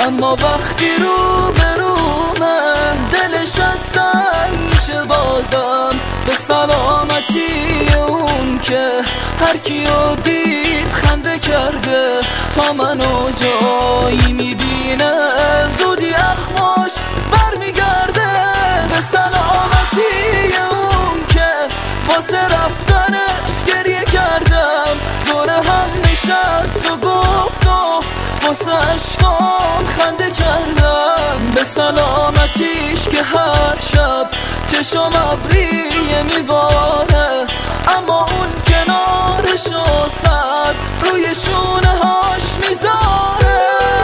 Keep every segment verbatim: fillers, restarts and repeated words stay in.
اما وقتی رو به رومه دلش از سنگ میشه بازم به سلامتی اون که هر کیو دید خنده کرده تا منو جایی میبینه زودی اخماش برمیگرده به سلامتی اون که واسه رفتنش گریه کردم دور هم نشست و گفت و واسه عشقام خنده کردم به سلامتیش که هر شب چشم ابریه میباره اما اون کنارش و سر روی شونه هاش میذاره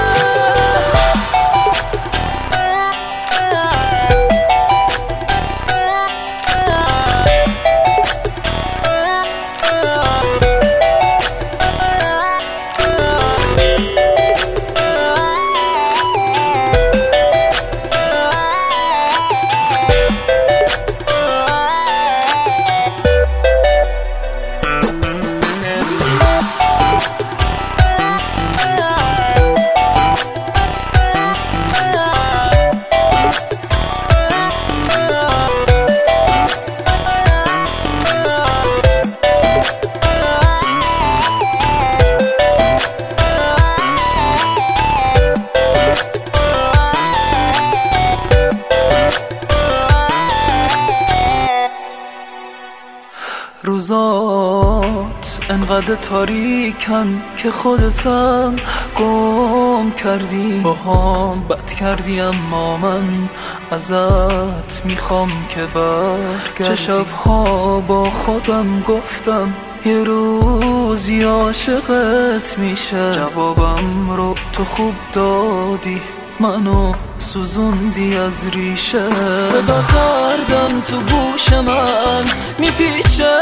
روزات انقدر تاریکن که خودتم گم کردی با هم بد کردی اما من ازت میخوام که برگردی چه شبها با خودم گفتم یه روزی عاشقت میشه جوابم رو تو خوب دادی منو سوزوندی از ریشه صدا تردم تو گوش من میپیچه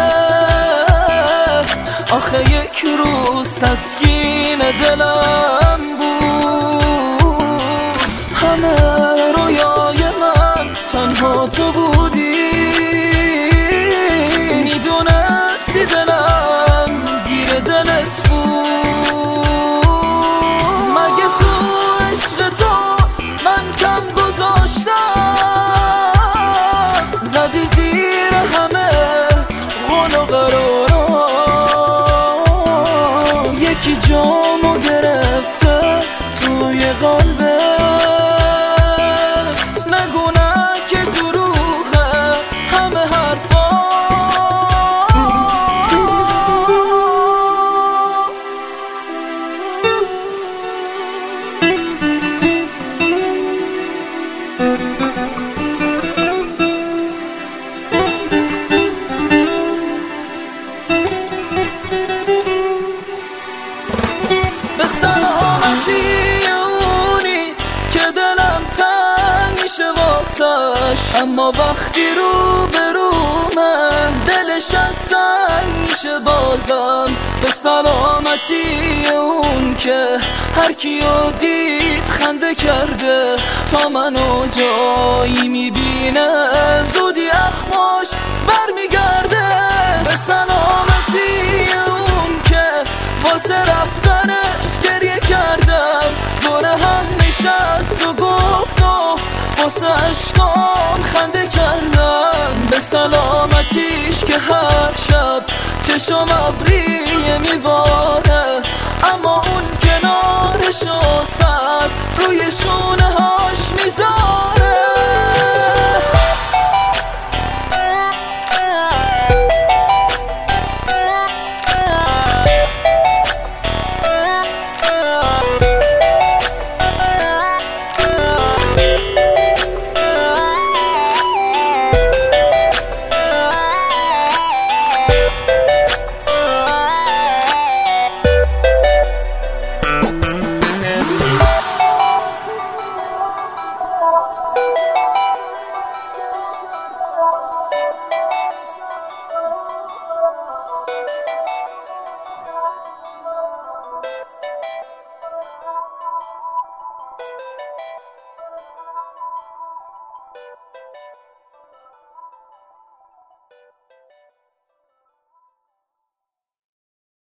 آخه یک روز تسکین دلم بود همه رویای من تنها تو بودی میدونستی دلم گیر دلت بود مگه تو عشق تو من کم گذاشتم زدی زیر همه غل و قرارا یکی جامو گرفته توی قلبت نگو نه که دروغه همه حرفا به سلامتی اونی که دلم تنگ میشه واسش اما وقتی رو به رومه دلش از سنگ میشه بازم به سلامتی اون که هر کیو دید خنده کرده تا منو جایی میبینه زودی اخماش برمیگرده به سلامتی اون که واسه رفتنش گریه کردم دور هم نشست و گفت و واسه عشقام خنده کردم به سلامتیش که هر شب چشم ابریه میباره اما اون کنارش و سر روی شونه